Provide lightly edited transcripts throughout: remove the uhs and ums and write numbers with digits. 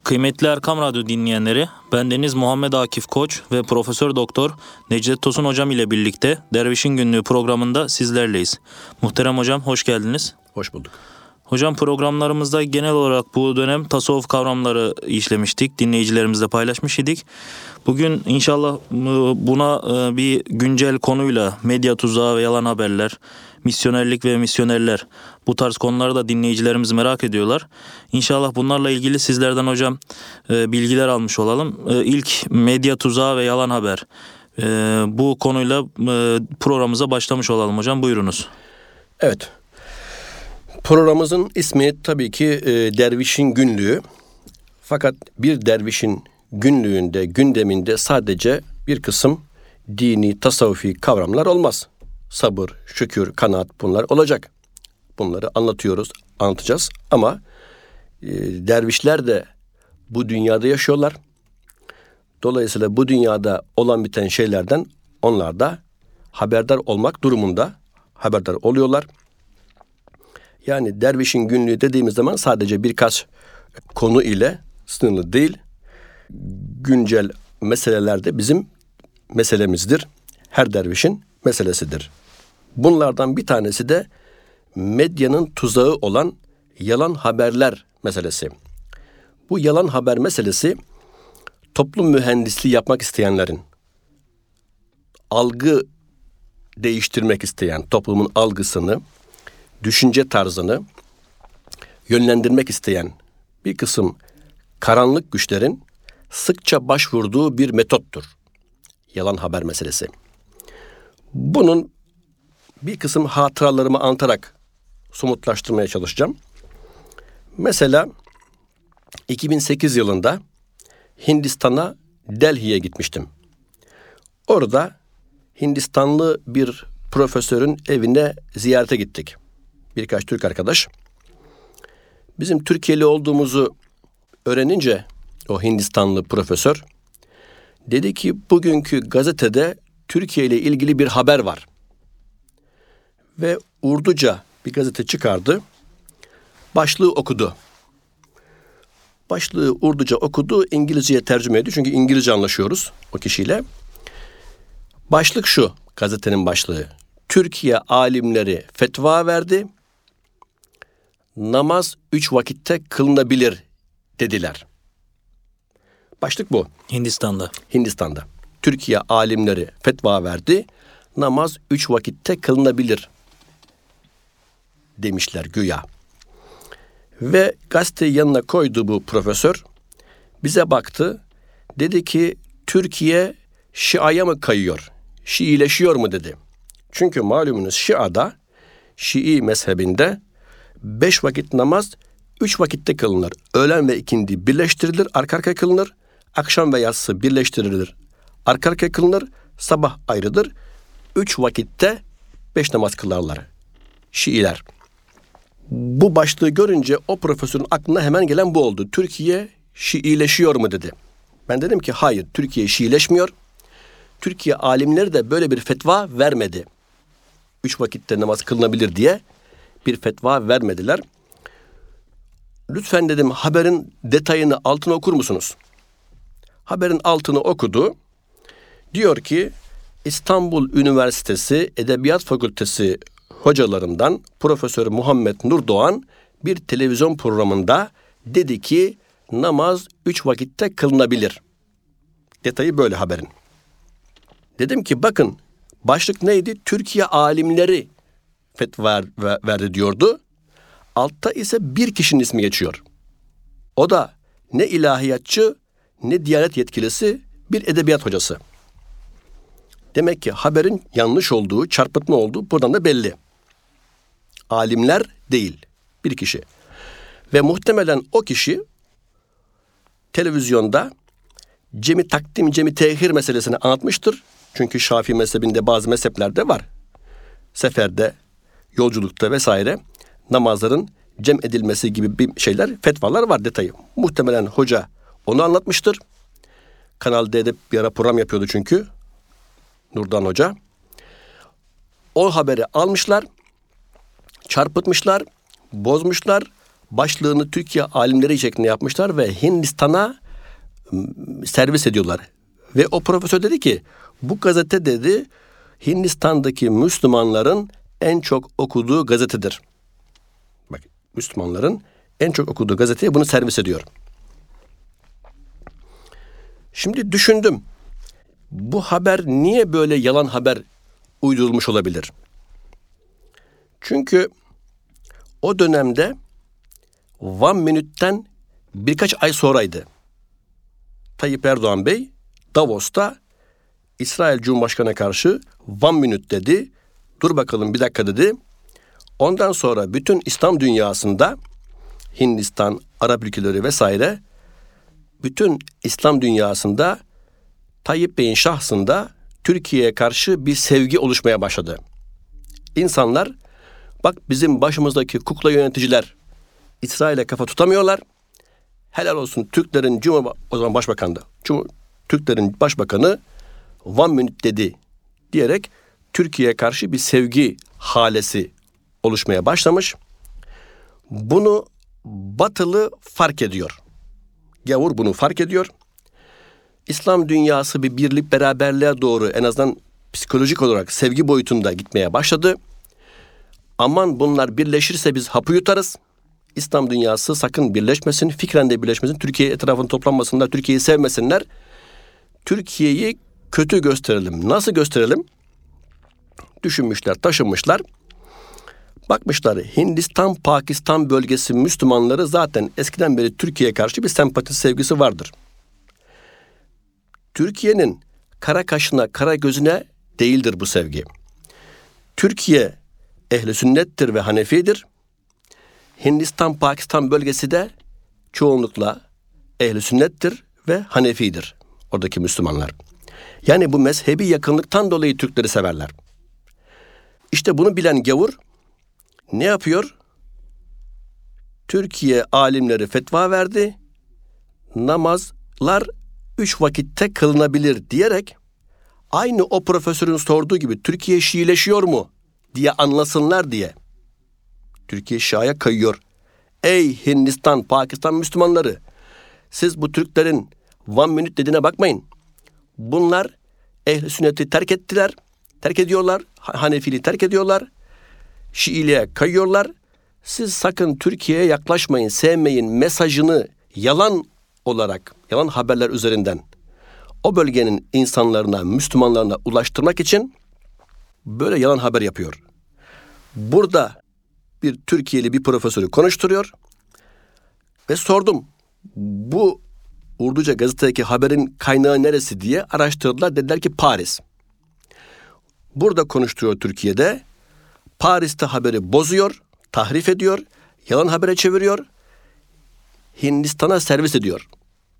Kıymetli Erkam Radyo dinleyenleri, bendeniz Muhammed Akif Koç ve Profesör Doktor Necdet Tosun Hocam ile birlikte Dervişin Günlüğü programında sizlerleyiz. Muhterem Hocam, hoş geldiniz. Hoş bulduk. Hocam, programlarımızda genel olarak bu dönem tasavvuf kavramları işlemiştik, dinleyicilerimizle paylaşmış idik. Bugün inşallah buna bir güncel konuyla medya tuzağı ve yalan haberler, misyonerlik ve misyonerler, bu tarz konuları da dinleyicilerimiz merak ediyorlar. İnşallah bunlarla ilgili sizlerden hocam bilgiler almış olalım. İlk medya tuzağı ve yalan haber. Bu konuyla programımıza başlamış olalım hocam. Buyurunuz. Evet. Programımızın ismi tabii ki Dervişin Günlüğü. Fakat bir dervişin günlüğünde, gündeminde sadece bir kısım dini, tasavvufi kavramlar olmaz. Sabır, şükür, kanaat bunlar olacak. Bunları anlatıyoruz, anlatacağız. Ama dervişler de bu dünyada yaşıyorlar. Dolayısıyla bu dünyada olan biten şeylerden onlar da haberdar olmak durumunda haberdar oluyorlar. Yani dervişin günlüğü dediğimiz zaman sadece birkaç konu ile sınırlı değil. Güncel meseleler de bizim meselemizdir. Her dervişin meselesidir. Bunlardan bir tanesi de medyanın tuzağı olan yalan haberler meselesi. Bu yalan haber meselesi toplum mühendisliği yapmak isteyenlerin, algı değiştirmek isteyen, toplumun algısını, düşünce tarzını yönlendirmek isteyen bir kısım karanlık güçlerin sıkça başvurduğu bir metottur. Yalan haber meselesi. Bunun bir kısım hatıralarımı anlatarak somutlaştırmaya çalışacağım. Mesela 2008 yılında Hindistan'a, Delhi'ye gitmiştim. Orada Hindistanlı bir profesörün evine ziyarete gittik. Birkaç Türk arkadaş. Bizim Türkiye'li olduğumuzu öğrenince o Hindistanlı profesör dedi ki bugünkü gazetede Türkiye ile ilgili bir haber var. Ve Urduca bir gazete çıkardı. Başlığı okudu. Başlığı Urduca okudu, İngilizceye tercüme ediyor. Çünkü İngilizce anlaşıyoruz o kişiyle. Başlık şu, gazetenin başlığı. Türkiye alimleri fetva verdi. Namaz 3 vakitte kılınabilir dediler. Başlık bu. Hindistan'da. Türkiye alimleri fetva verdi. Namaz 3 vakitte kılınabilir demişler güya. Ve gazeteyi yanına koydu bu profesör. Bize baktı. Dedi ki Türkiye Şia'ya mı kayıyor? Şiileşiyor mu dedi. Çünkü malumunuz Şia'da, Şii mezhebinde 5 vakit namaz 3 vakitte kılınır. Öğlen ve ikindi birleştirilir, arka arkaya kılınır. Akşam ve yatsı birleştirilir, arka arkaya kılınır. Sabah ayrıdır. 3 vakitte 5 namaz kılarlar Şiiler. Bu başlığı görünce o profesörün aklına hemen gelen bu oldu. Türkiye Şiileşiyor mu dedi. Ben dedim ki hayır, Türkiye Şiileşmiyor. Türkiye alimleri de böyle bir fetva vermedi. 3 vakitte namaz kılınabilir diye bir fetva vermediler. Lütfen dedim haberin detayını altına okur musunuz? Haberin altını okudu. Diyor ki İstanbul Üniversitesi Edebiyat Fakültesi hocalarından Profesör Muhammed Nurdoğan bir televizyon programında dedi ki namaz 3 vakitte kılınabilir. Detayı böyle haberin. Dedim ki bakın başlık neydi? Türkiye alimleri fetva verdi diyordu. Altta ise bir kişinin ismi geçiyor. O da ne ilahiyatçı ne diyanet yetkilisi, bir edebiyat hocası. Demek ki haberin yanlış olduğu, çarpıtma olduğu buradan da belli. Alimler değil, bir kişi. Ve muhtemelen o kişi televizyonda cemi takdim, cemi tehir meselesini anlatmıştır. Çünkü Şafii mezhebinde bazı mezheplerde var. Seferde, yolculukta vesaire namazların cem edilmesi gibi bir şeyler, fetvalar var detayı. Muhtemelen hoca onu anlatmıştır. Kanal D'de bir ara program yapıyordu çünkü. Nurdan Hoca. O haberi almışlar, çarpıtmışlar, bozmuşlar, başlığını Türkiye alimleri şeklinde yapmışlar ve Hindistan'a servis ediyorlar. Ve o profesör dedi ki bu gazete dedi Hindistan'daki Müslümanların en çok okuduğu gazetedir. Bak, Müslümanların en çok okuduğu gazeteye bunu servis ediyor. Şimdi düşündüm. Bu haber niye böyle yalan haber uydurulmuş olabilir? Çünkü o dönemde One Minute'ten birkaç ay sonraydı. Tayyip Erdoğan Bey Davos'ta İsrail Cumhurbaşkanı'na karşı One Minute dedi. Dur bakalım bir dakika dedi. Ondan sonra bütün İslam dünyasında Hindistan, Arap ülkeleri vesaire bütün İslam dünyasında Tayyip Bey'in şahsında Türkiye'ye karşı bir sevgi oluşmaya başladı. İnsanlar bak bizim başımızdaki kukla yöneticiler İsrail'e kafa tutamıyorlar. Helal olsun Türklerin o zaman başbakandı. Türklerin başbakanı One Minute dedi diyerek Türkiye'ye karşı bir sevgi halesi oluşmaya başlamış. Bunu Batılı fark ediyor. Gavur bunu fark ediyor. İslam dünyası bir birlik beraberliğe doğru en azından psikolojik olarak sevgi boyutunda gitmeye başladı. Aman bunlar birleşirse biz hapı yutarız. İslam dünyası sakın birleşmesin, fikren de birleşmesin, Türkiye etrafını toplanmasınlar, Türkiye'yi sevmesinler. Türkiye'yi kötü gösterelim. Nasıl gösterelim? Düşünmüşler, taşınmışlar. Bakmışlar Hindistan, Pakistan bölgesi Müslümanları zaten eskiden beri Türkiye'ye karşı bir sempati sevgisi vardır. Türkiye'nin kara kaşına, kara gözüne değildir bu sevgi. Türkiye ehli sünnettir ve Hanefidir. Hindistan, Pakistan bölgesi de çoğunlukla ehli sünnettir ve Hanefidir. Oradaki Müslümanlar. Yani bu mezhebi yakınlıktan dolayı Türkleri severler. İşte bunu bilen gavur ne yapıyor? Türkiye alimleri fetva verdi. Namazlar 3 vakitte kılınabilir diyerek aynı o profesörün sorduğu gibi Türkiye Şiileşiyor mu diye anlasınlar diye. Türkiye Şia'ya kayıyor. Ey Hindistan, Pakistan Müslümanları, siz bu Türklerin One Minute dediğine bakmayın. Bunlar ehl-i sünneti terk ettiler, terk ediyorlar, Hanefiliği terk ediyorlar, Şiiliğe kayıyorlar. Siz sakın Türkiye'ye yaklaşmayın, sevmeyin mesajını yalan olarak, yalan haberler üzerinden o bölgenin insanlarına, Müslümanlarına ulaştırmak için böyle yalan haber yapıyor. Burada bir Türkiye'li bir profesörü konuşturuyor ve sordum. Bu Urduca gazetedeki haberin kaynağı neresi diye araştırdılar. Dediler ki Paris. Burada konuşturuyor Türkiye'de. Paris'te haberi bozuyor, tahrif ediyor, yalan habere çeviriyor, Hindistan'a servis ediyor.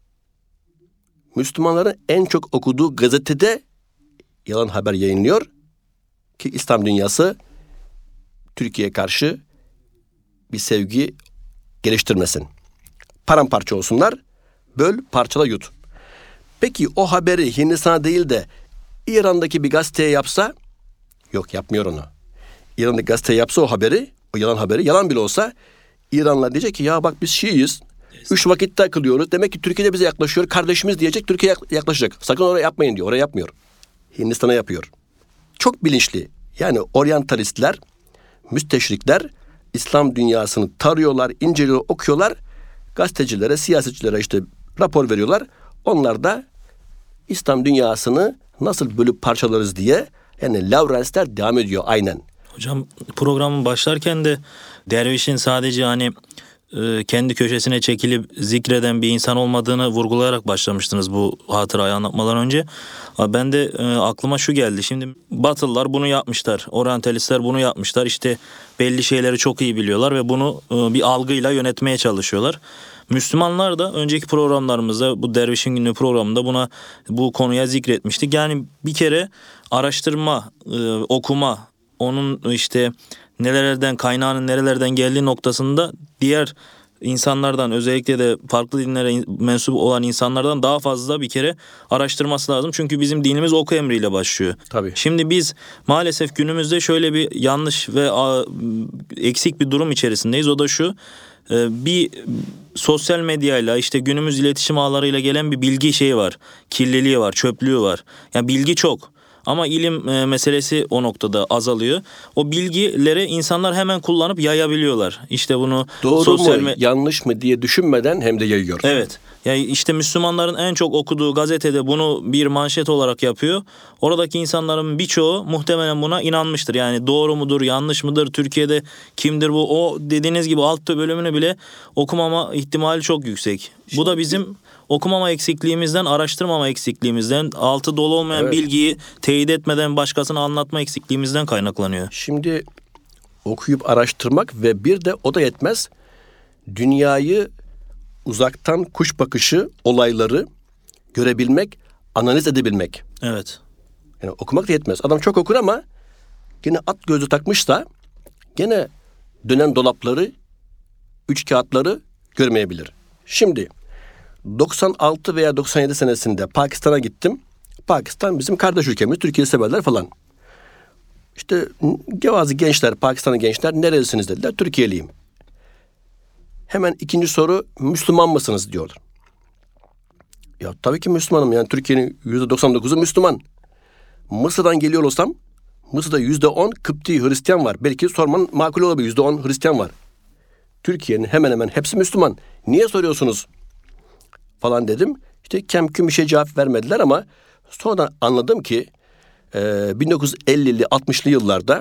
Müslümanların en çok okuduğu gazetede yalan haber yayınlıyor ki İslam dünyası Türkiye'ye karşı bir sevgi geliştirmesin. Paramparça olsunlar, böl, parçala, yut. Peki o haberi Hindistan'a değil de İran'daki bir gazeteye yapsa, yok yapmıyor onu. İran'daki gazete yapsa o haberi, o yalan haberi, yalan bile olsa İranlılar diyecek ki ya bak biz Şiiyiz, 3 vakitte kılıyoruz. Demek ki Türkiye'de bize yaklaşıyor, kardeşimiz diyecek, Türkiye yaklaşacak. Sakın oraya yapmayın diyor, oraya yapmıyor. Hindistan'a yapıyor. Çok bilinçli. Yani oryantalistler, müsteşrikler İslam dünyasını tarıyorlar, inceliyor, okuyorlar. Gazetecilere, siyasetçilere işte rapor veriyorlar. Onlar da İslam dünyasını nasıl bölüp parçalarız diye yani Lawrence'ler devam ediyor aynen. Hocam programın başlarken de dervişin sadece hani kendi köşesine çekilip zikreden bir insan olmadığını vurgulayarak başlamıştınız bu hatırayı anlatmadan önce. Ben de aklıma şu geldi. Şimdi Batılılar bunu yapmışlar. Oryantalistler bunu yapmışlar. İşte belli şeyleri çok iyi biliyorlar ve bunu bir algıyla yönetmeye çalışıyorlar. Müslümanlar da önceki programlarımızda bu Dervişin Günlüğü programında bu konuya zikretmiştik. Yani bir kere araştırma, okuma, onun işte kaynağının nerelerden geldiği noktasında diğer insanlardan, özellikle de farklı dinlere mensup olan insanlardan daha fazla bir kere araştırması lazım. Çünkü bizim dinimiz oku emriyle başlıyor. Tabii. Şimdi biz maalesef günümüzde şöyle bir yanlış ve eksik bir durum içerisindeyiz. O da şu: bir sosyal medyayla işte günümüz iletişim ağlarıyla gelen bir bilgi şeyi var. Kirliliği var, çöplüğü var. Yani bilgi çok. Ama ilim meselesi o noktada azalıyor. O bilgileri insanlar hemen kullanıp yayabiliyorlar. İşte bunu Doğru mu, yanlış mı diye düşünmeden hem de yayıyor. Evet. Yani işte Müslümanların en çok okuduğu gazetede bunu bir manşet olarak yapıyor. Oradaki insanların birçoğu muhtemelen buna inanmıştır. Yani doğru mudur, yanlış mıdır, Türkiye'de kimdir bu? O dediğiniz gibi alt bölümünü bile okumama ihtimali çok yüksek. Bu da bizim okumama eksikliğimizden, araştırmama eksikliğimizden, altı dolu olmayan bilgiyi teyit etmeden başkasına anlatma eksikliğimizden kaynaklanıyor. Şimdi okuyup araştırmak ve bir de o da yetmez. Dünyayı uzaktan kuş bakışı olayları görebilmek, analiz edebilmek. Evet. Yani okumak da yetmez. Adam çok okur ama gene at gözü takmış da gene dönen dolapları, üç kağıtları görmeyebilir. Şimdi 96 veya 97 senesinde Pakistan'a gittim. Pakistan bizim kardeş ülkemiz, Türkiye'yi severler falan. İşte bazı gençler, Pakistanlı gençler nerelisiniz dediler. Türkiye'liyim. Hemen ikinci soru, Müslüman mısınız diyorlar. Ya tabii ki Müslümanım. Yani Türkiye'nin %99'u Müslüman. Mısır'dan geliyor olsam Mısır'da %10 Kıpti Hristiyan var. Belki sorman makul olabilir. %10 Hristiyan var. Türkiye'nin hemen hemen hepsi Müslüman. Niye soruyorsunuz? Falan dedim. İşte kemküm bir şey cevap vermediler ama sonradan anladım ki 1950'li 60'lı yıllarda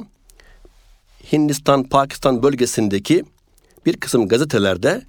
Hindistan-Pakistan bölgesindeki bir kısım gazetelerde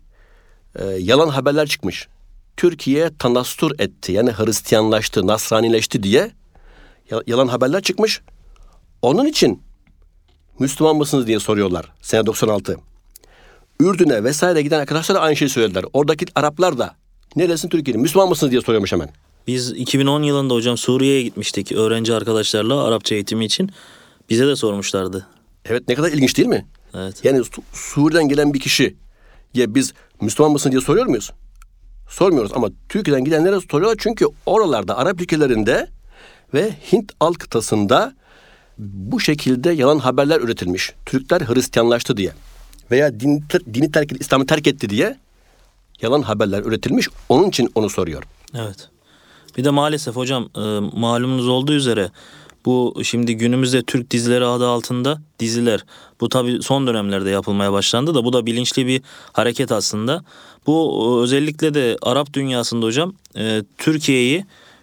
yalan haberler çıkmış. Türkiye tanastur etti. Yani Hristiyanlaştı, Nasranileşti diye yalan haberler çıkmış. Onun için Müslüman mısınız diye soruyorlar. Sene 96. Ürdün'e vesaire giden arkadaşlar da aynı şeyi söylediler. Oradaki Araplar da neresin Türkiye'nin, Müslüman mısınız diye soruyormuş hemen. Biz 2010 yılında hocam Suriye'ye gitmiştik öğrenci arkadaşlarla Arapça eğitimi için. Bize de sormuşlardı. Evet, ne kadar ilginç değil mi? Evet. Yani Suriye'den gelen bir kişi ya biz Müslüman mısın diye soruyor muyuz? Sormuyoruz ama Türkiye'den gidenlere soruyorlar çünkü oralarda Arap ülkelerinde ve Hint alt kıtasında bu şekilde yalan haberler üretilmiş. Türkler Hristiyanlaştı diye veya dini terk etti, İslam'ı terk etti diye yalan haberler üretilmiş. Onun için onu soruyor. Evet. Bir de maalesef hocam malumunuz olduğu üzere bu şimdi günümüzde Türk dizileri adı altında diziler. Bu tabii son dönemlerde yapılmaya başlandı da bu da bilinçli bir hareket aslında. Bu özellikle de Arap dünyasında hocam Türkiye'yi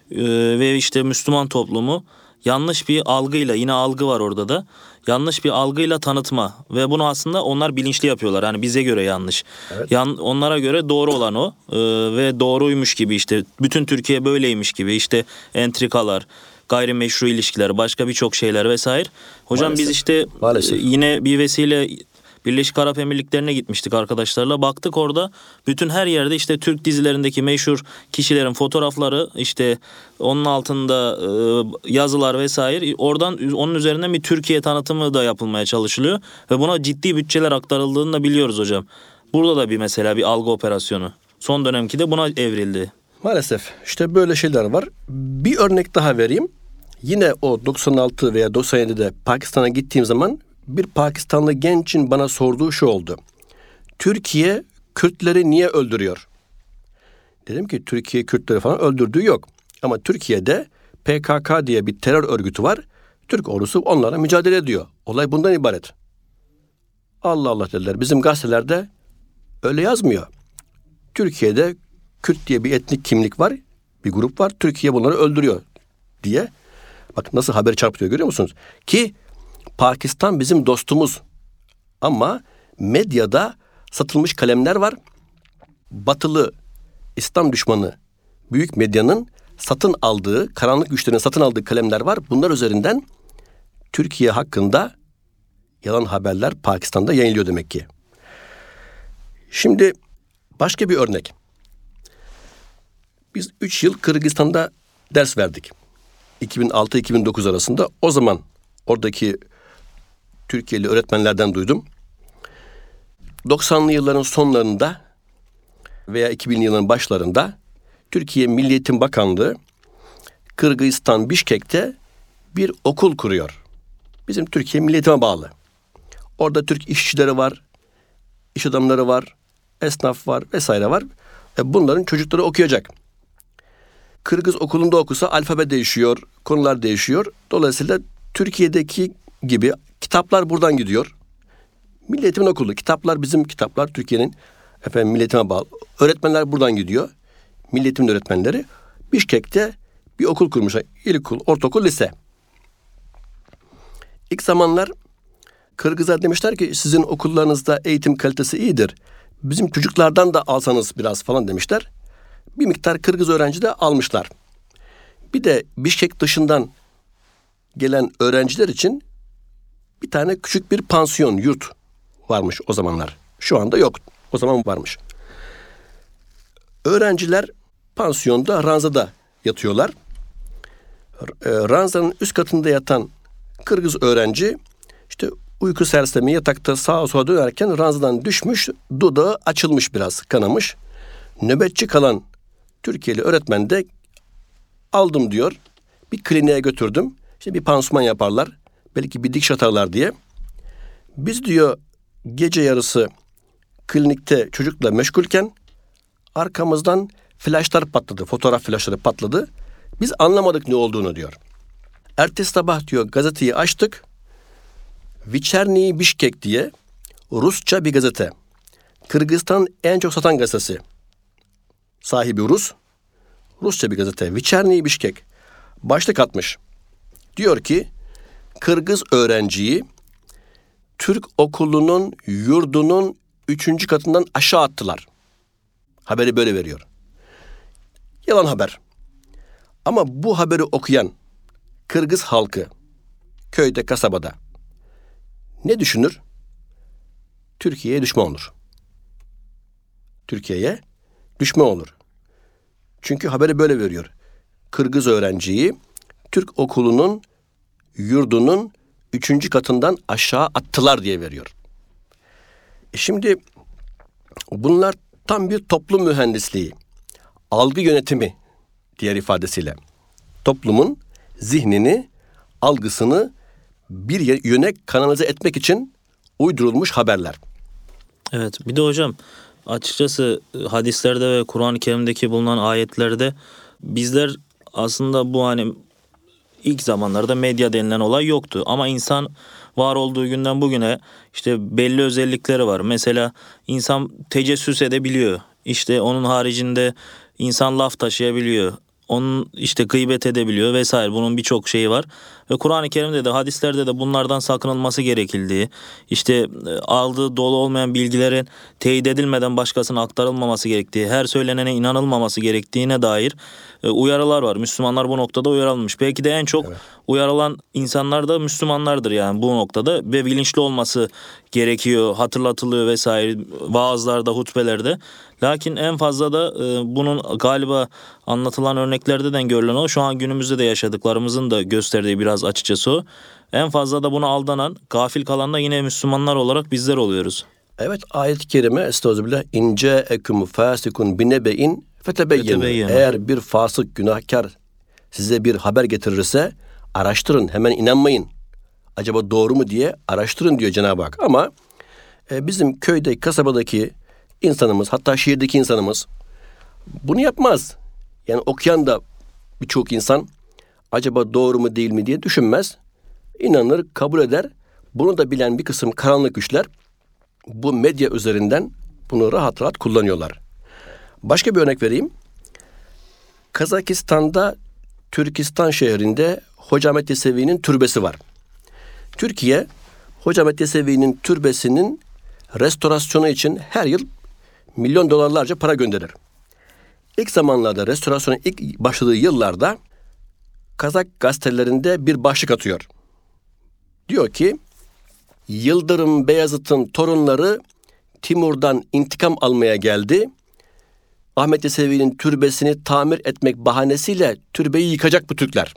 ve işte Müslüman toplumu yanlış bir algıyla, yine algı var orada da, yanlış bir algıyla tanıtma ve bunu aslında onlar bilinçli yapıyorlar. Hani bize göre yanlış. Evet. Onlara göre doğru olan o ve doğruymuş gibi işte bütün Türkiye böyleymiş gibi işte entrikalar, gayrimeşru ilişkiler, başka birçok şeyler vesaire. Hocam Maalesef. biz işte Maalesef. yine bir vesile Birleşik Arap Emirlikleri'ne gitmiştik arkadaşlarla. Baktık orada bütün her yerde işte Türk dizilerindeki meşhur kişilerin fotoğrafları, işte onun altında yazılar vesaire. Oradan onun üzerinden bir Türkiye tanıtımı da yapılmaya çalışılıyor ve buna ciddi bütçeler aktarıldığını da biliyoruz hocam. Burada da bir mesela bir algı operasyonu. Son dönemki de buna evrildi. Maalesef işte böyle şeyler var. Bir örnek daha vereyim. Yine o 96 veya 97'de Pakistan'a gittiğim zaman bir Pakistanlı gencin bana sorduğu şu oldu. Türkiye Kürtleri niye öldürüyor? Dedim ki Türkiye Kürtleri falan öldürdüğü yok. Ama Türkiye'de PKK diye bir terör örgütü var. Türk ordusu onlara mücadele ediyor. Olay bundan ibaret. Allah Allah dediler. Bizim gazetelerde öyle yazmıyor. Türkiye'de Kürt diye bir etnik kimlik var. Bir grup var. Türkiye bunları öldürüyor diye. Bak nasıl haberi çarpıtıyor, görüyor musunuz? Ki Pakistan bizim dostumuz. Ama medyada satılmış kalemler var. Batılı, İslam düşmanı büyük medyanın satın aldığı, karanlık güçlerin satın aldığı kalemler var. Bunlar üzerinden Türkiye hakkında yalan haberler Pakistan'da yayınlıyor demek ki. Şimdi başka bir örnek. Biz 3 yıl Kırgızistan'da ders verdik. 2006-2009 arasında. O zaman oradaki Türkiye'li öğretmenlerden duydum. 90'lı yılların sonlarında veya 2000'li yılların başlarında Türkiye Milli Eğitim Bakanlığı Kırgızistan Bişkek'te bir okul kuruyor. Bizim Türkiye Milli Eğitim'e bağlı. Orada Türk işçileri var, iş adamları var, esnaf var vesaire var. Bunların çocukları okuyacak. Kırgız okulunda okusa alfabe değişiyor, konular değişiyor. Dolayısıyla Türkiye'deki gibi kitaplar buradan gidiyor. Milli Eğitim'in okulu, kitaplar bizim kitaplar, Türkiye'nin Milli Eğitim'e bağlı. Öğretmenler buradan gidiyor. Milli Eğitim'in öğretmenleri. Bişkek'te bir okul kurmuşlar. İlkokul, ortaokul, lise. İlk zamanlar Kırgızlar demişler ki sizin okullarınızda eğitim kalitesi iyidir. Bizim çocuklardan da alsanız biraz falan demişler. Bir miktar Kırgız öğrenci de almışlar. Bir de Bişkek dışından gelen öğrenciler için bir tane küçük bir pansiyon, yurt varmış o zamanlar. Şu anda yok. O zaman varmış. Öğrenciler pansiyonda, ranzada yatıyorlar. Ranzanın üst katında yatan Kırgız öğrenci işte uyku sersemi yatakta sağa sola dönerken ranzadan düşmüş, dudağı açılmış, biraz kanamış. Nöbetçi kalan Türkiye'li öğretmen de aldım diyor. Bir kliniğe götürdüm. İşte bir pansuman yaparlar. Belki bir dikiş atarlar diye. Biz diyor gece yarısı klinikte çocukla meşgulken arkamızdan flaşlar patladı. Fotoğraf flaşları patladı. Biz anlamadık ne olduğunu diyor. Ertesi sabah diyor gazeteyi açtık. Вечерний Bişkek diye Rusça bir gazete. Kırgızistan en çok satan gazetesi. Sahibi Rus. Rusça bir gazete. Вечерний Bişkek. Başlık atmış. Diyor ki Kırgız öğrenciyi Türk okulunun yurdunun 3. katından aşağı attılar. Haberi böyle veriyor. Yalan haber. Ama bu haberi okuyan Kırgız halkı köyde, kasabada ne düşünür? Türkiye'ye düşman olur. Türkiye'ye düşman olur. Çünkü haberi böyle veriyor. Kırgız öğrenciyi Türk okulunun yurdunun 3. katından aşağı attılar diye veriyor. Şimdi bunlar tam bir toplum mühendisliği, algı yönetimi diğer ifadesiyle. Toplumun zihnini, algısını bir yöne kanalize etmek için uydurulmuş haberler. Evet, bir de hocam açıkçası hadislerde ve Kur'an-ı Kerim'deki bulunan ayetlerde bizler aslında bu hani ilk zamanlarda medya denilen olay yoktu. Ama insan var olduğu günden bugüne işte belli özellikleri var. Mesela insan tecessüs edebiliyor. İşte onun haricinde insan laf taşıyabiliyor. Onun işte gıybet edebiliyor vesaire. Bunun birçok şeyi var. Ve Kur'an-ı Kerim'de de hadislerde de bunlardan sakınılması gerekildiği, işte aldığı dolu olmayan bilgilerin teyit edilmeden başkasına aktarılmaması gerektiği, her söylenene inanılmaması gerektiğine dair uyarılar var. Müslümanlar bu noktada uyarılmış. Belki de en çok uyarılan insanlar da Müslümanlardır yani bu noktada ve bilinçli olması gerekiyor, hatırlatılıyor vesaire vaazlarda, hutbelerde. Lakin en fazla da bunun galiba anlatılan örneklerde de görülen o. Şu an günümüzde de yaşadıklarımızın da gösterdiği biraz açıkçası o. En fazla da buna aldanan, gafil kalan da yine Müslümanlar olarak bizler oluyoruz. Evet, ayet-i kerime estağfirullah ince eküm fasikun binebein fetebeyyen. Eğer bir fasık günahkar size bir haber getirirse araştırın, hemen inanmayın. Acaba doğru mu diye araştırın diyor Cenab-ı Hak. Ama bizim köyde, kasabadaki insanımız, hatta şehirdeki insanımız bunu yapmaz. Yani okuyan da birçok insan acaba doğru mu değil mi diye düşünmez. İnanır, kabul eder. Bunu da bilen bir kısım karanlık güçler bu medya üzerinden bunu rahat rahat kullanıyorlar. Başka bir örnek vereyim. Kazakistan'da Türkistan şehrinde Hoca Ahmet Yesevi'nin türbesi var. Türkiye Hoca Ahmet Yesevi'nin türbesinin restorasyonu için her yıl milyon dolarlarca para gönderir. İlk zamanlarda restorasyona ilk başladığı yıllarda Kazak gazetelerinde bir başlık atıyor. Diyor ki Yıldırım Beyazıt'ın torunları Timur'dan intikam almaya geldi. Ahmet Yesevi'nin türbesini tamir etmek bahanesiyle türbeyi yıkacak bu Türkler.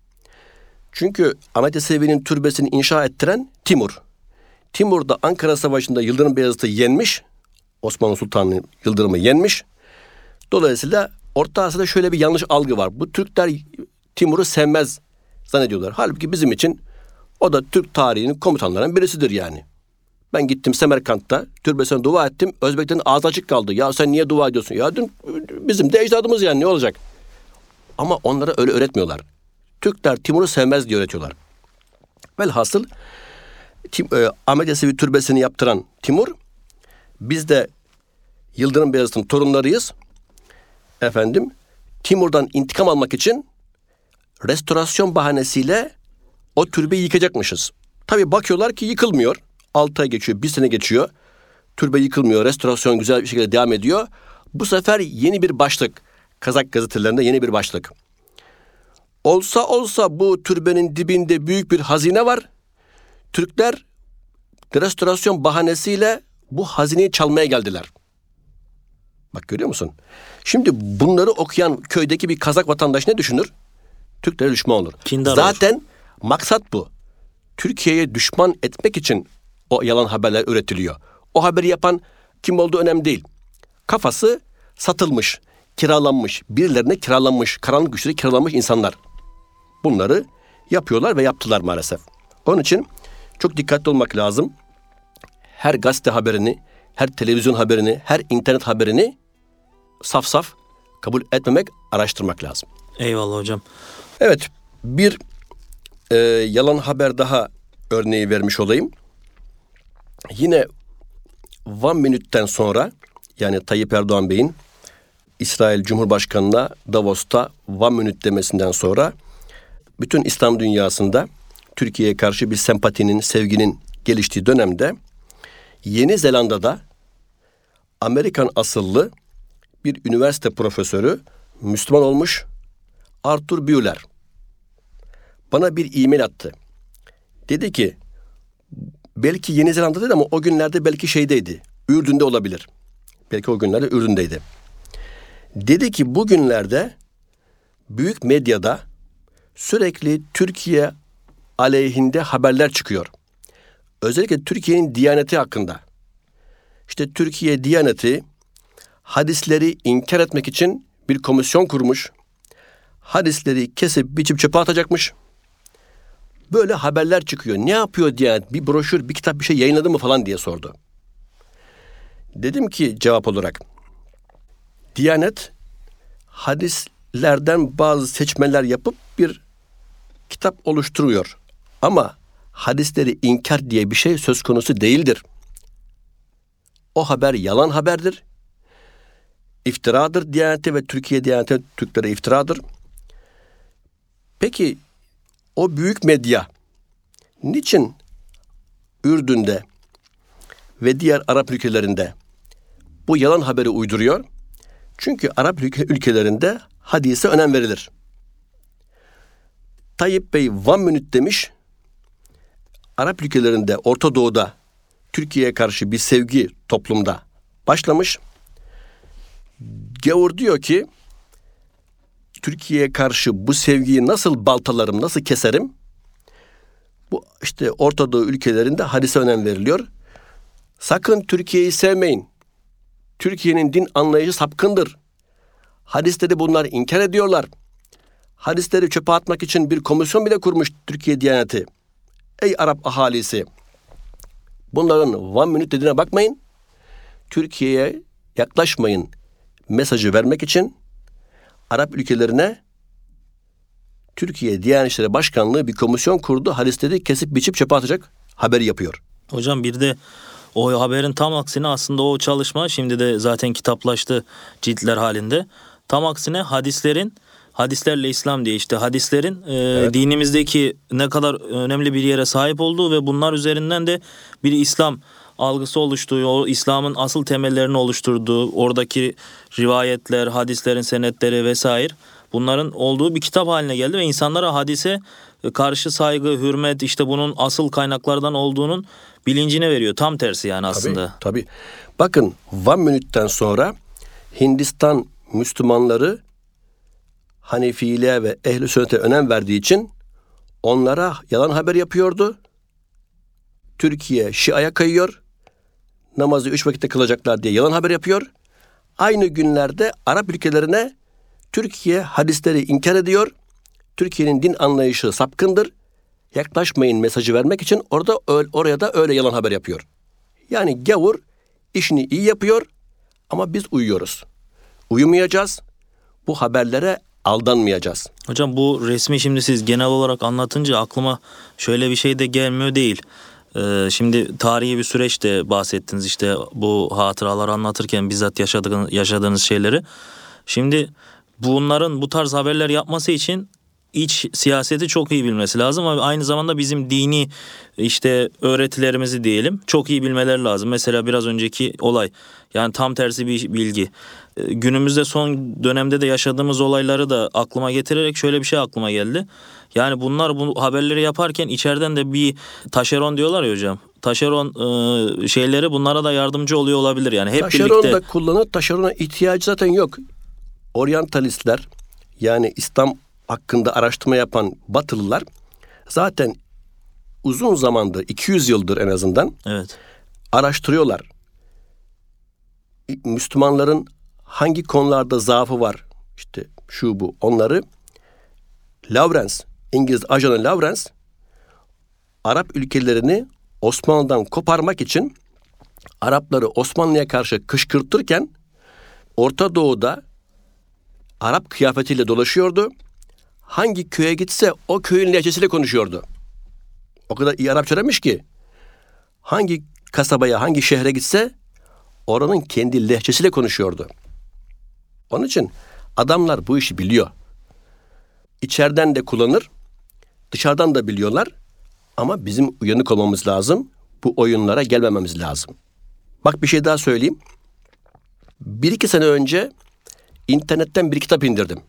Çünkü Ahmet Yesevi'nin türbesini inşa ettiren Timur. Timur da Ankara Savaşı'nda Yıldırım Beyazıt'ı yenmiş. Osmanlı Sultanı Yıldırım'ı yenmiş. Dolayısıyla Orta Asya'da şöyle bir yanlış algı var. Bu Türkler Timur'u sevmez zannediyorlar. Halbuki bizim için o da Türk tarihinin komutanlarından birisidir yani. Ben gittim Semerkant'ta türbesine dua ettim. Özbeklerin ağzı açık kaldı. Ya sen niye dua ediyorsun? Ya dün bizim de ecdadımız yani, ne olacak? Ama onlara öyle öğretmiyorlar. Türkler Timur'u sevmez diye öğretiyorlar. Velhasıl Ahmet Yesevi türbesini yaptıran Timur, biz de Yıldırım Beyazıt'ın torunlarıyız. Efendim, Timur'dan intikam almak için restorasyon bahanesiyle o türbeyi yıkacakmışız. Tabii bakıyorlar ki yıkılmıyor. 6 ay geçiyor, 1 sene geçiyor. Türbe yıkılmıyor, restorasyon güzel bir şekilde devam ediyor. Bu sefer yeni bir başlık. Kazak gazetelerinde yeni bir başlık. Olsa bu türbenin dibinde büyük bir hazine var. Türkler restorasyon bahanesiyle bu hazineyi çalmaya geldiler. Bak, görüyor musun? Şimdi bunları okuyan köydeki bir Kazak vatandaş ne düşünür? Türklere düşman olur. Kindar Zaten olur. maksat bu. Türkiye'ye düşman etmek için o yalan haberler üretiliyor. O haberi yapan kim olduğu önemli değil. Kafası satılmış, kiralanmış, birilerine kiralanmış, karanlık güçleri kiralanmış insanlar. Bunları yapıyorlar ve yaptılar maalesef. Onun için çok dikkatli olmak lazım. Her gazete haberini, her televizyon haberini, her internet haberini saf saf kabul etmemek, araştırmak lazım. Eyvallah hocam. Evet, bir yalan haber daha örneği vermiş olayım. Yine One Minute'ten sonra, yani Tayyip Erdoğan Bey'in İsrail Cumhurbaşkanı'na Davos'ta One Minute demesinden sonra bütün İslam dünyasında Türkiye'ye karşı bir sempatinin, sevginin geliştiği dönemde Yeni Zelanda'da Amerikan asıllı bir üniversite profesörü, Müslüman olmuş, Arthur Bühler, bana bir e-mail attı. Dedi ki, belki Yeni Zelanda dedi ama o günlerde belki şeydeydi, Ürdün'de olabilir. Belki o günlerde Ürdün'deydi. Dedi ki bugünlerde büyük medyada sürekli Türkiye aleyhinde haberler çıkıyor. Özellikle Türkiye'nin Diyaneti hakkında. İşte Türkiye Diyaneti hadisleri inkar etmek için bir komisyon kurmuş. Hadisleri kesip biçip çöpe atacakmış. Böyle haberler çıkıyor. Ne yapıyor Diyanet? Bir broşür, bir kitap, bir şey yayınladı mı falan diye sordu. Dedim ki cevap olarak, Diyanet hadislerden bazı seçmeler yapıp bir kitap oluşturuyor. Ama hadisleri inkar diye bir şey söz konusu değildir. O haber yalan haberdir. İftiradır Diyanete ve Türkiye Diyanete, Türklere iftiradır. Peki o büyük medya niçin Ürdün'de ve diğer Arap ülkelerinde bu yalan haberi uyduruyor? Çünkü Arap ülkelerinde hadise önem verilir. Tayyip Bey One Minute demiş. Arap ülkelerinde, Orta Doğu'da Türkiye'ye karşı bir sevgi toplumda başlamış. Gavur diyor ki, Türkiye'ye karşı bu sevgiyi nasıl baltalarım, nasıl keserim? Bu işte Orta Doğu ülkelerinde hadise önem veriliyor. Sakın Türkiye'yi sevmeyin. Türkiye'nin din anlayışı sapkındır. Hadisleri bunlar inkar ediyorlar. Hadisleri çöpe atmak için bir komisyon bile kurmuş Türkiye Diyaneti. Ey Arap ahalisi! Bunların One Minute dediğine bakmayın. Türkiye'ye yaklaşmayın mesajı vermek için Arap ülkelerine Türkiye Diyanet İşleri Başkanlığı bir komisyon kurdu. Hadisleri kesip biçip çöpe atacak haberi yapıyor. Hocam bir de o haberin tam aksine aslında o çalışma şimdi de zaten kitaplaştı ciltler halinde. Tam aksine hadislerle İslam diye işte hadislerin Evet. dinimizdeki ne kadar önemli bir yere sahip olduğu ve bunlar üzerinden de bir İslam algısı oluştuğu, o İslam'ın asıl temellerini oluşturduğu, oradaki rivayetler, hadislerin senetleri vesaire bunların olduğu bir kitap haline geldi ve insanlara hadise karşı saygı, hürmet işte bunun asıl kaynaklardan olduğunun bilincine veriyor. Tam tersi yani aslında. Tabii. Bakın One Minute'ten sonra Hindistan Müslümanları Hanefiliğe ve Ehl-i Sünnet'e önem verdiği için onlara yalan haber yapıyordu. Türkiye Şia'ya kayıyor. Namazı 3 vakitte kılacaklar diye yalan haber yapıyor. Aynı günlerde Arap ülkelerine Türkiye hadisleri inkar ediyor. Türkiye'nin din anlayışı sapkındır. Yaklaşmayın mesajı vermek için oraya da öyle yalan haber yapıyor. Yani gavur işini iyi yapıyor ama biz uyuyoruz. Uyumayacağız. Bu haberlere aldanmayacağız. Hocam bu resmi şimdi siz genel olarak anlatınca aklıma şöyle bir şey de gelmiyor değil. Şimdi tarihi bir süreçte bahsettiniz, işte bu hatıraları anlatırken bizzat yaşadığınız şeyleri. Şimdi bunların bu tarz haberler yapması için iç siyaseti çok iyi bilmesi lazım ama aynı zamanda bizim dini işte öğretilerimizi diyelim çok iyi bilmeleri lazım. Mesela biraz önceki olay, yani tam tersi bir bilgi. Günümüzde son dönemde de yaşadığımız olayları da aklıma getirerek şöyle bir şey aklıma geldi. Yani bunlar bu haberleri yaparken içeriden de bir taşeron diyorlar ya hocam. Taşeron şeyleri bunlara da yardımcı oluyor olabilir yani hep Taşeron birlikte. da kullanır. Taşerona ihtiyacı zaten yok. Oryantalistler, yani İslam hakkında araştırma yapan Batılılar zaten uzun zamandır, 200 yıldır en azından Evet. araştırıyorlar. Müslümanların hangi konularda zaafı var? İşte şu bu. Onları Lawrence, İngiliz ajanı Lawrence, Arap ülkelerini Osmanlı'dan koparmak için Arapları Osmanlı'ya karşı kışkırtırken Orta Doğu'da Arap kıyafetiyle dolaşıyordu. Hangi köye gitse o köyün lehçesiyle konuşuyordu. O kadar iyi Arapça öğrenmiş ki hangi kasabaya, hangi şehre gitse oranın kendi lehçesiyle konuşuyordu. Onun için adamlar bu işi biliyor. İçeriden de kullanır, dışarıdan da biliyorlar. Ama bizim uyanık olmamız lazım. Bu oyunlara gelmememiz lazım. Bak bir şey daha söyleyeyim. 1-2 sene önce internetten bir kitap indirdim.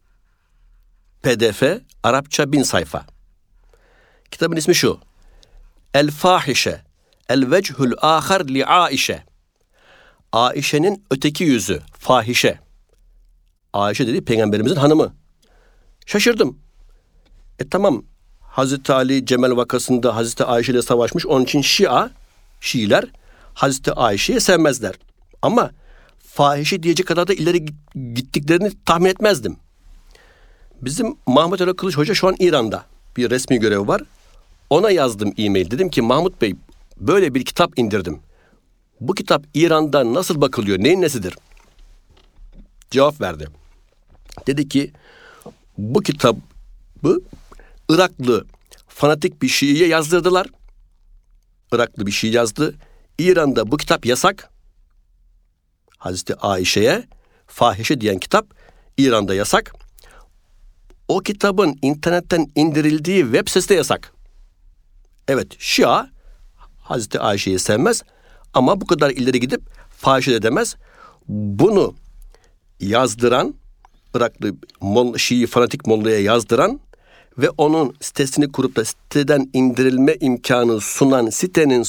PDF, Arapça 1000 sayfa. Kitabın ismi şu. El Fahişe, El Vechül Ahar li Aişe. Aişe'nin öteki yüzü, fahişe. Aişe dedi peygamberimizin hanımı. Şaşırdım. Tamam, Hazreti Ali Cemel vakasında Hazreti Ayşe ile savaşmış. Onun için Şiiler Hazreti Ayşe'yi sevmezler. Ama fahişe diyecek kadar da ileri gittiklerini tahmin etmezdim. Bizim Mahmut Ali Kılıç Hoca şu an İran'da. Bir resmi görevi var. Ona yazdım e-mail. Dedim ki Mahmut Bey, böyle bir kitap indirdim. Bu kitap İran'da nasıl bakılıyor? Neyin nesidir? Cevap verdi. Dedi ki bu kitabı Iraklı fanatik bir Şii'ye yazdırdılar. Iraklı bir Şii yazdı. İran'da bu kitap yasak. Hazreti Ayşe'ye fahişe diyen kitap İran'da yasak. O kitabın internetten indirildiği web sitesi de yasak. Evet, Şia Hazreti Ayşe'yi sevmez ama bu kadar ileri gidip fahişe de demez. Bunu yazdıran, Iraklı Şii fanatik mollaya yazdıran ve onun sitesini kurup da siteden indirilme imkanı sunan sitenin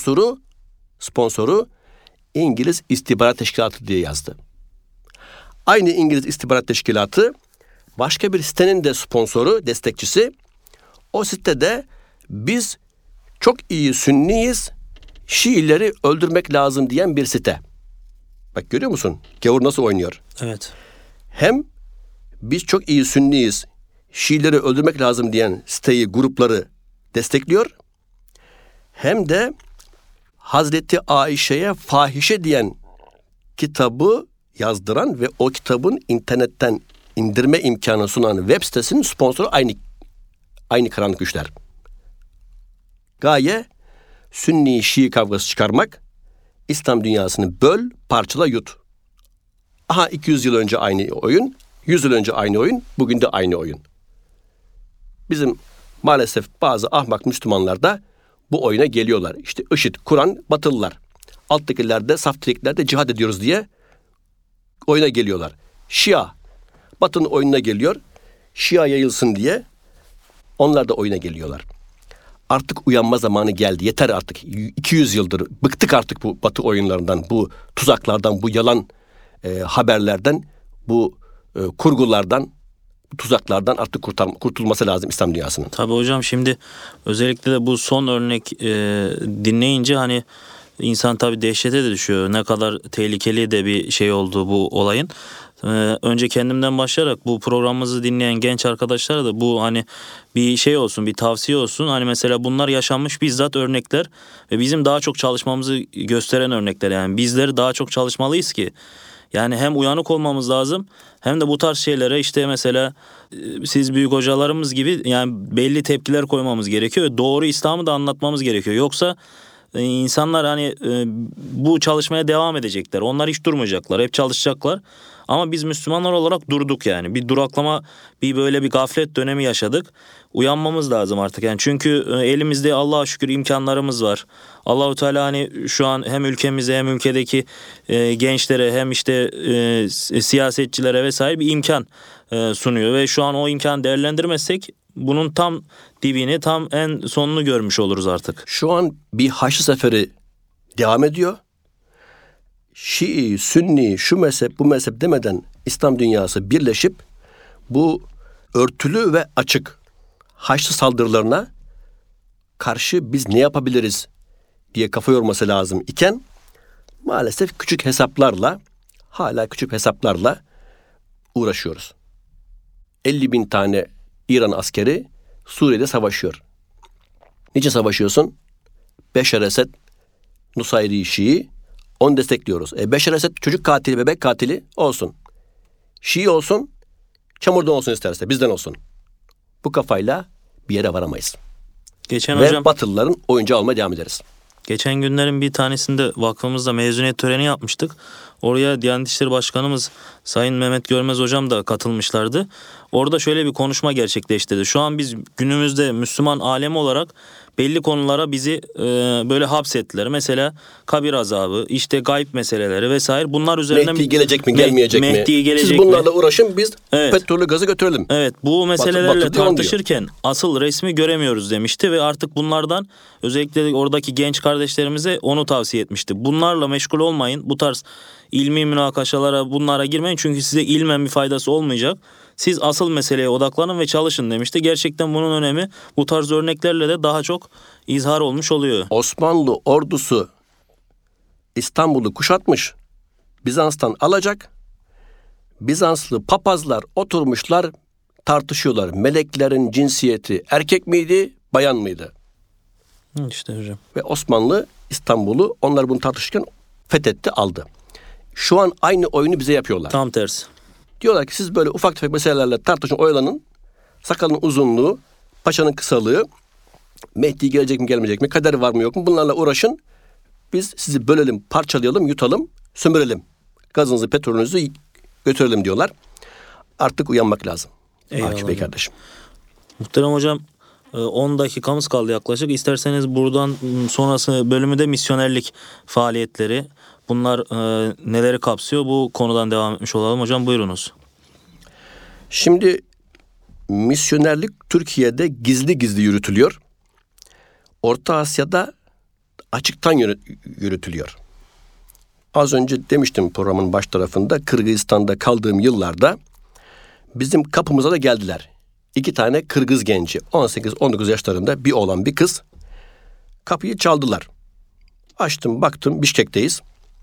sponsoru İngiliz İstihbarat Teşkilatı diye yazdı. Aynı İngiliz İstihbarat Teşkilatı başka bir sitenin de sponsoru, destekçisi. O sitede biz çok iyi Sünniyiz, Şiileri öldürmek lazım diyen bir site. Bak görüyor musun? Gavur nasıl oynuyor? Evet. Hem biz çok iyi Sünniyiz, Şiileri öldürmek lazım diyen siteyi, grupları destekliyor. Hem de Hazreti Ayşe'ye fahişe diyen kitabı yazdıran ve o kitabın internetten indirme imkanı sunan web sitesinin sponsoru aynı karanlık güçler. Gaye Sünni Şii kavgası çıkarmak, İslam dünyasını böl, parçala, yut. Aha 200 yıl önce aynı oyun, 100 yıl önce aynı oyun, bugün de aynı oyun. Bizim maalesef bazı ahmak Müslümanlar da bu oyuna geliyorlar. İşte IŞİD, Kur'an, Batılılar. Alttakiler de saf trikler de cihad ediyoruz diye oyuna geliyorlar. Şia, Batı'nın oyununa geliyor. Şia yayılsın diye onlar da oyuna geliyorlar. Artık uyanma zamanı geldi. Yeter artık. 200 yıldır bıktık artık bu Batı oyunlarından, bu tuzaklardan, bu yalan haberlerden, bu kurgulardan, tuzaklardan artık kurtulması lazım İslam dünyasının. Tabii hocam, şimdi özellikle de bu son örnek dinleyince hani insan tabii dehşete de düşüyor. Ne kadar tehlikeli de bir şey oldu bu olayın. Önce kendimden başlayarak bu programımızı dinleyen genç arkadaşlara da bu hani bir şey olsun, bir tavsiye olsun. Hani mesela bunlar yaşanmış bizzat örnekler ve bizim daha çok çalışmamızı gösteren örnekler. Yani bizleri daha çok çalışmalıyız ki. Yani hem uyanık olmamız lazım hem de bu tarz şeylere işte mesela siz büyük hocalarımız gibi yani belli tepkiler koymamız gerekiyor ve doğru İslam'ı da anlatmamız gerekiyor. Yoksa insanlar hani bu çalışmaya devam edecekler. Onlar hiç durmayacaklar, hep çalışacaklar. Ama biz Müslümanlar olarak durduk yani. Bir duraklama, bir böyle bir gaflet dönemi yaşadık. Uyanmamız lazım artık yani. Çünkü elimizde Allah'a şükür imkanlarımız var. Allahu Teala hani şu an hem ülkemize hem ülkedeki gençlere hem işte siyasetçilere vesaire bir imkan sunuyor ve şu an o imkanı değerlendirmezsek bunun tam dibini, tam en sonunu görmüş oluruz artık. Şu an bir Haçlı Seferi devam ediyor. Şii, Sünni, şu mezhep, bu mezhep demeden İslam dünyası birleşip bu örtülü ve açık Haçlı saldırılarına karşı biz ne yapabiliriz diye kafa yorması lazım iken maalesef hala küçük hesaplarla uğraşıyoruz. 50.000 tane İran askeri Suriye'de savaşıyor. Niçin savaşıyorsun? Beşar Esed, Nusayri Şii, onu destekliyoruz. Beşar Esed çocuk katili, bebek katili olsun. Şii olsun, çamurdan olsun isterse, bizden olsun. Bu kafayla bir yere varamayız. Ve Batılıların oyuncağı olmaya devam ederiz. Geçen günlerin bir tanesinde vakfımızda mezuniyet töreni yapmıştık. Oraya Diyanet İşleri Başkanımız Sayın Mehmet Görmez Hocam da katılmışlardı. Orada şöyle bir konuşma gerçekleştirdi. Şu an biz günümüzde Müslüman alemi olarak belli konulara bizi böyle hapsettiler. Mesela kabir azabı, işte gayb meseleleri vesaire. Bunlar üzerinden... Mehdi gelecek mi, gelmeyecek mi? Siz bunlarla uğraşın, biz petrolü, gazı götürelim. Evet, bu meselelerle tartışırken asıl resmi göremiyoruz demişti ve artık bunlardan özellikle oradaki genç kardeşlerimize onu tavsiye etmişti. Bunlarla meşgul olmayın. Bu tarz ilmi münakaşalara, bunlara girmeyin çünkü size ilmen bir faydası olmayacak. Siz asıl meseleye odaklanın ve çalışın demişti. Gerçekten bunun önemi bu tarz örneklerle de daha çok izhar olmuş oluyor. Osmanlı ordusu İstanbul'u kuşatmış, Bizans'tan alacak. Bizanslı papazlar oturmuşlar, tartışıyorlar. Meleklerin cinsiyeti erkek miydi, bayan mıydı? İşte hocam. Ve Osmanlı İstanbul'u, onlar bunu tartışırken fethetti, aldı. Şu an aynı oyunu bize yapıyorlar. Tam tersi. Diyorlar ki siz böyle ufak tefek meselelerle tartışın, oyalanın. Sakalın uzunluğu, paçanın kısalığı, Mehdi gelecek mi gelmeyecek mi, kader var mı yok mu, bunlarla uğraşın. Biz sizi bölelim, parçalayalım, yutalım, sömürelim. Gazınızı, petrolünüzü götürelim diyorlar. Artık uyanmak lazım. Akif Bey kardeşim. Muhterem hocam, 10 dakikamız kaldı yaklaşık. İsterseniz buradan sonrası bölümü de misyonerlik faaliyetleri. Bunlar neleri kapsıyor? Bu konudan devam etmiş olalım. Hocam buyurunuz. Şimdi misyonerlik Türkiye'de gizli gizli yürütülüyor. Orta Asya'da açıktan yürütülüyor. Az önce demiştim programın baş tarafında, Kırgızistan'da kaldığım yıllarda bizim kapımıza da geldiler. 2 tane Kırgız genci, 18-19 yaşlarında, bir oğlan bir kız. Kapıyı çaldılar. Açtım, baktım, Bişkek'teyiz.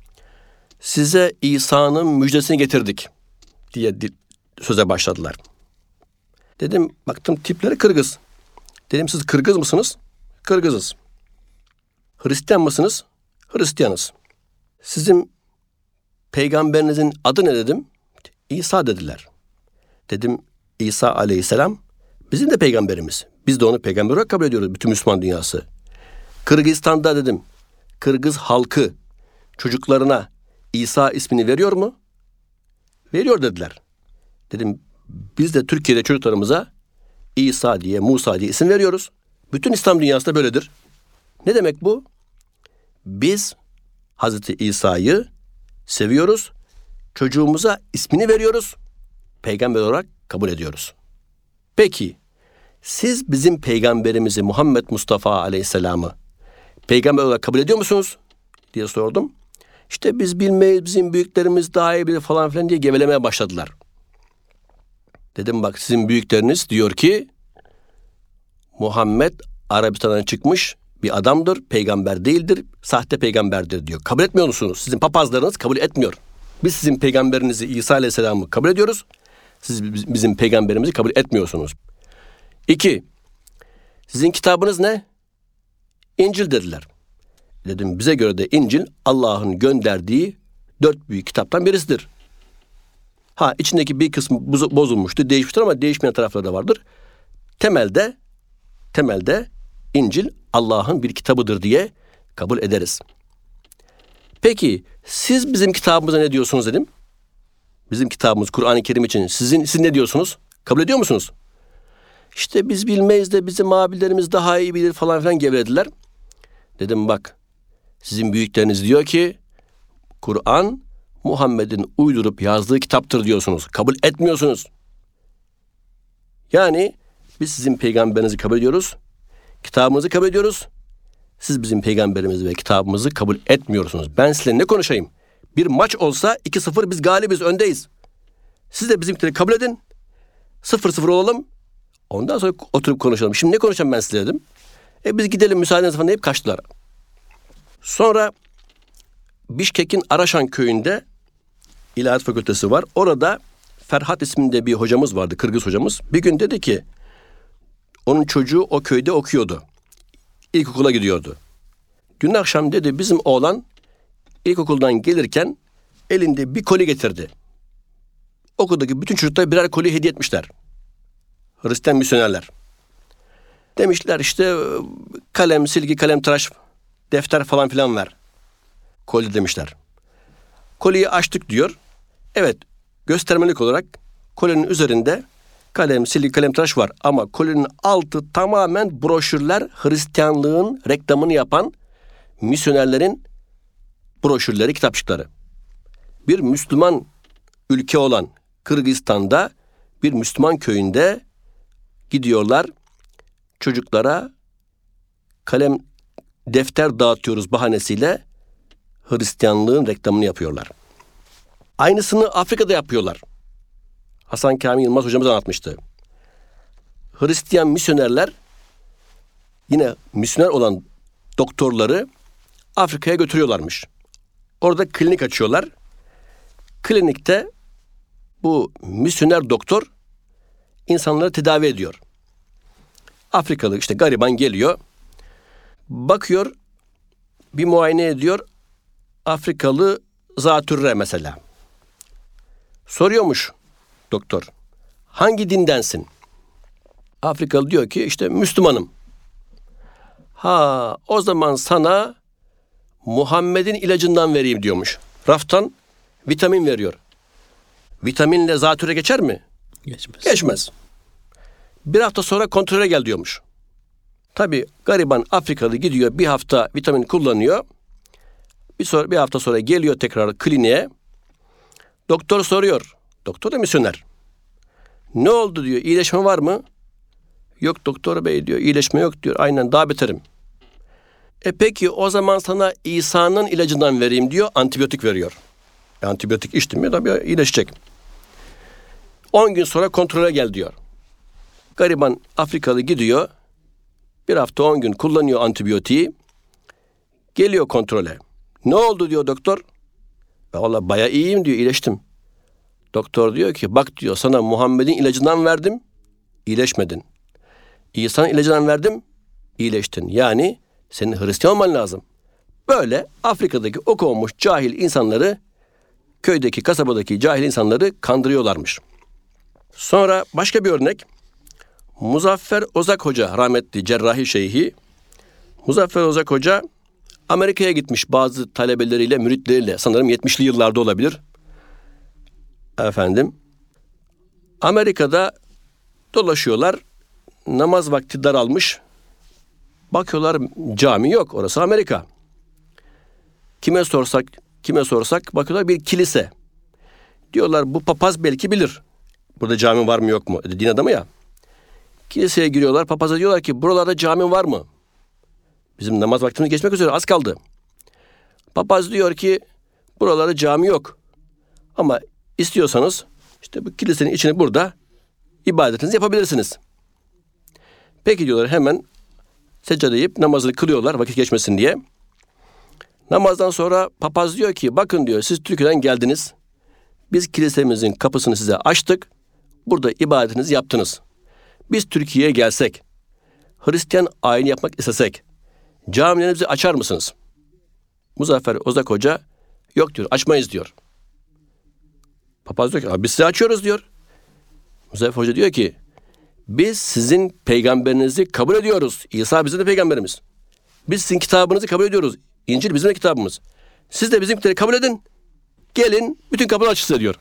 Size İsa'nın müjdesini getirdik diye söze başladılar. Dedim, baktım tipleri Kırgız. Dedim, siz Kırgız mısınız? Kırgızız. Hristiyan mısınız? Hristiyanız. Sizin peygamberinizin adı ne dedim? İsa dediler. Dedim, İsa aleyhisselam bizim de peygamberimiz. Biz de onu peygamber olarak kabul ediyoruz, bütün Müslüman dünyası. Kırgızistan'da dedim, Kırgız halkı çocuklarına İsa ismini veriyor mu? Veriyor dediler. Dedim, biz de Türkiye'de çocuklarımıza İsa diye, Musa diye isim veriyoruz. Bütün İslam dünyası da böyledir. Ne demek bu? Biz Hazreti İsa'yı seviyoruz. Çocuğumuza ismini veriyoruz. Peygamber olarak kabul ediyoruz. Peki, siz bizim peygamberimizi Muhammed Mustafa Aleyhisselam'ı peygamber olarak kabul ediyor musunuz? Diye sordum. İşte biz bilmeyiz, bizim büyüklerimiz daha iyi bilir falan filan diye gevelemeye başladılar. Dedim, bak sizin büyükleriniz diyor ki Muhammed Arabistan'dan çıkmış bir adamdır, peygamber değildir, sahte peygamberdir diyor. Kabul etmiyor musunuz? Sizin papazlarınız kabul etmiyor. Biz sizin peygamberinizi İsa Aleyhisselam'ı kabul ediyoruz. Siz bizim peygamberimizi kabul etmiyorsunuz. 2. Sizin kitabınız ne? İncil dediler. Dedim bize göre de İncil Allah'ın gönderdiği 4 büyük kitaptan birisidir. İçindeki bir kısmı bozulmuştu, değişmiştir ama değişmeyen tarafları da vardır. Temelde İncil Allah'ın bir kitabıdır diye kabul ederiz. Peki siz bizim kitabımıza ne diyorsunuz dedim. Bizim kitabımız Kur'an-ı Kerim için siz ne diyorsunuz? Kabul ediyor musunuz? İşte biz bilmeyiz de bizim abilerimiz daha iyi bilir falan filan gevelediler. Dedim bak sizin büyükleriniz diyor ki Kur'an Muhammed'in uydurup yazdığı kitaptır diyorsunuz. Kabul etmiyorsunuz. Yani biz sizin peygamberinizi kabul ediyoruz. Kitabımızı kabul ediyoruz. Siz bizim peygamberimizi ve kitabımızı kabul etmiyorsunuz. Ben sizinle ne konuşayım? Bir maç olsa 2-0 biz galibiz, öndeyiz. Siz de bizimkileri kabul edin. 0-0 olalım. Ondan sonra oturup konuşalım. Şimdi ne konuşacağım ben size dedim. Biz gidelim müsaadenizle falan deyip kaçtılar. Sonra Bişkek'in Araşan köyünde İlahiyat Fakültesi var. Orada Ferhat isminde bir hocamız vardı, Kırgız hocamız. Bir gün dedi ki onun çocuğu o köyde okuyordu. İlkokula gidiyordu. Dün akşam dedi bizim oğlan ilkokuldan gelirken elinde bir koli getirdi. Okuldaki bütün çocuklar birer koli hediye etmişler. Hristiyan misyonerler. Demişler işte kalem, silgi, kalem, tıraş, defter falan filan ver. Koli demişler. Koliyi açtık diyor. Evet, göstermelik olarak kolinin üzerinde kalem, silgi, kalem, tıraş var. Ama kolinin altı tamamen broşürler, Hristiyanlığın reklamını yapan misyonerlerin broşürleri, kitapçıkları. Bir Müslüman ülke olan Kırgızistan'da bir Müslüman köyünde gidiyorlar. Çocuklara kalem, defter dağıtıyoruz bahanesiyle Hristiyanlığın reklamını yapıyorlar. Aynısını Afrika'da yapıyorlar. Hasan Kamil Yılmaz hocamız anlatmıştı. Hristiyan misyonerler yine misyoner olan doktorları Afrika'ya götürüyorlarmış. Orada klinik açıyorlar. Klinikte bu misyoner doktor insanları tedavi ediyor. Afrikalı işte gariban geliyor. Bakıyor, bir muayene ediyor. Afrikalı zatürre mesela. Soruyormuş doktor. Hangi dindensin? Afrikalı diyor ki işte Müslümanım. O zaman sana Muhammed'in ilacından vereyim diyormuş. Raftan vitamin veriyor. Vitaminle zatürre geçer mi? Geçmez. Bir hafta sonra kontrole gel diyormuş. Tabii gariban Afrikalı gidiyor, bir hafta vitamin kullanıyor. Bir hafta sonra geliyor tekrar kliniğe. Doktor soruyor. Doktor da misyoner. Ne oldu diyor, iyileşme var mı? Yok doktor bey diyor, iyileşme yok diyor. Aynen, daha beterim. Peki o zaman sana İsa'nın ilacından vereyim diyor, antibiyotik veriyor. Antibiyotik içtin mi tabii iyileşecek. 10 gün sonra kontrole gel diyor. Gariban Afrikalı gidiyor. Bir hafta 10 gün kullanıyor antibiyotiği. Geliyor kontrole. Ne oldu diyor doktor. Vallahi bayağı iyiyim diyor, iyileştim. Doktor diyor ki bak diyor, sana Muhammed'in ilacından verdim, iyileşmedin. İsa'nın ilacından verdim, iyileştin. Yani senin Hristiyan olman lazım. Böyle Afrika'daki okumamış cahil insanları, köydeki, kasabadaki cahil insanları kandırıyorlarmış. Sonra başka bir örnek. Muzaffer Ozak Hoca, rahmetli cerrahi şeyhi. Muzaffer Ozak Hoca Amerika'ya gitmiş bazı talebeleriyle, müritleriyle. Sanırım 70'li yıllarda olabilir. Amerika'da dolaşıyorlar. Namaz vakti daralmış. Bakıyorlar cami yok. Orası Amerika. Kime sorsak bakıyorlar bir kilise. Diyorlar bu papaz belki bilir. Burada cami var mı yok mu? Din adamı ya. Kiliseye giriyorlar. Papaza diyorlar ki buralarda cami var mı? Bizim namaz vaktimiz geçmek üzere, az kaldı. Papaz diyor ki buralarda cami yok. Ama istiyorsanız işte bu kilisenin içine burada ibadetinizi yapabilirsiniz. Peki diyorlar, hemen Seccadeyip namazını kılıyorlar vakit geçmesin diye. Namazdan sonra papaz diyor ki bakın diyor siz Türkiye'den geldiniz. Biz kilisemizin kapısını size açtık. Burada ibadetinizi yaptınız. Biz Türkiye'ye gelsek, Hristiyan ayini yapmak istesek, camilerinizi açar mısınız? Muzaffer Ozak Hoca yok diyor, açmayız diyor. Papaz diyor ki biz size açıyoruz diyor. Muzaffer Hoca diyor ki biz sizin peygamberinizi kabul ediyoruz. İsa bizim de peygamberimiz. Biz sizin kitabınızı kabul ediyoruz. İncil bizim de kitabımız. Siz de bizimkileri kabul edin. Gelin bütün kapılar açılsın diyor.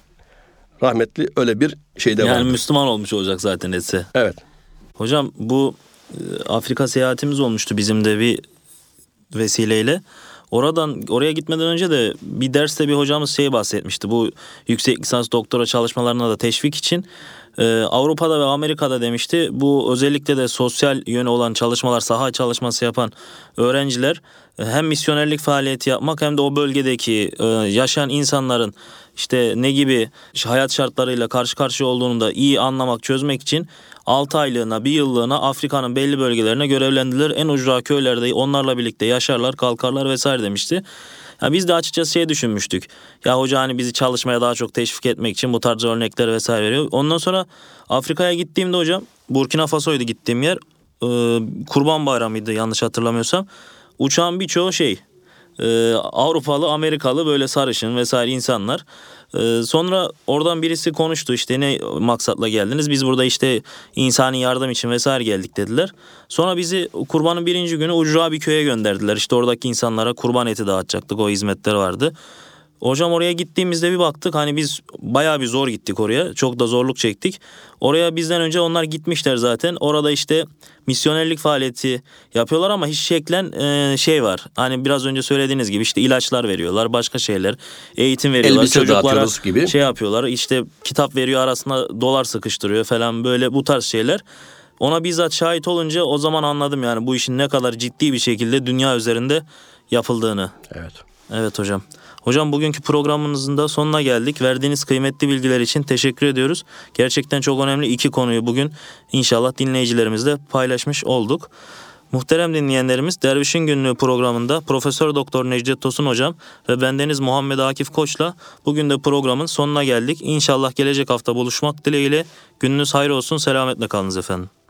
Rahmetli öyle bir şeyde var. Yani Müslüman olmuş olacak zaten etse. Evet. Hocam bu Afrika seyahatimiz olmuştu bizim de bir vesileyle. Oraya gitmeden önce de bir derste bir hocamız bahsetmişti. Bu yüksek lisans doktora çalışmalarına da teşvik için Avrupa'da ve Amerika'da demişti. Bu özellikle de sosyal yönü olan çalışmalar, saha çalışması yapan öğrenciler hem misyonerlik faaliyeti yapmak hem de o bölgedeki yaşayan insanların işte ne gibi hayat şartlarıyla karşı karşıya olduğunu da iyi anlamak, çözmek için 6 aylığına, 1 yıllığına Afrika'nın belli bölgelerine görevlendirilir. En ucra köylerde onlarla birlikte yaşarlar, kalkarlar vesaire demişti. Ya biz de açıkçası düşünmüştük. Ya hoca hani bizi çalışmaya daha çok teşvik etmek için bu tarz örnekler vesaire veriyor. Ondan sonra Afrika'ya gittiğimde hocam, Burkina Faso'ydu gittiğim yer. Kurban Bayramı'ydı yanlış hatırlamıyorsam. Uçağın birçoğu Avrupalı, Amerikalı böyle sarışın vesaire insanlar. Sonra oradan birisi konuştu işte ne maksatla geldiniz? Biz burada işte insani yardım için vesaire geldik dediler. Sonra bizi kurbanın 1. günü ucra bir köye gönderdiler. İşte oradaki insanlara kurban eti dağıtacaktık, o hizmetler vardı. Hocam oraya gittiğimizde bir baktık hani biz bayağı bir zor gittik oraya. Çok da zorluk çektik. Oraya bizden önce onlar gitmişler zaten. Orada işte misyonerlik faaliyeti yapıyorlar ama hiç şeklen var. Hani biraz önce söylediğiniz gibi işte ilaçlar veriyorlar, başka şeyler, eğitim veriyorlar. Elbise Çocuklara gibi. Yapıyorlar. İşte kitap veriyor, arasına dolar sıkıştırıyor falan, böyle bu tarz şeyler. Ona bizzat şahit olunca o zaman anladım yani bu işin ne kadar ciddi bir şekilde dünya üzerinde yapıldığını. Evet. Evet hocam. Hocam bugünkü programımızın da sonuna geldik. Verdiğiniz kıymetli bilgiler için teşekkür ediyoruz. Gerçekten çok önemli 2 konuyu bugün inşallah dinleyicilerimizle paylaşmış olduk. Muhterem dinleyenlerimiz, Dervişin Günlüğü programında Profesör Doktor Necdet Tosun hocam ve bendeniz Muhammed Akif Koç'la bugün de programın sonuna geldik. İnşallah gelecek hafta buluşmak dileğiyle gününüz hayır olsun. Selametle kalınız efendim.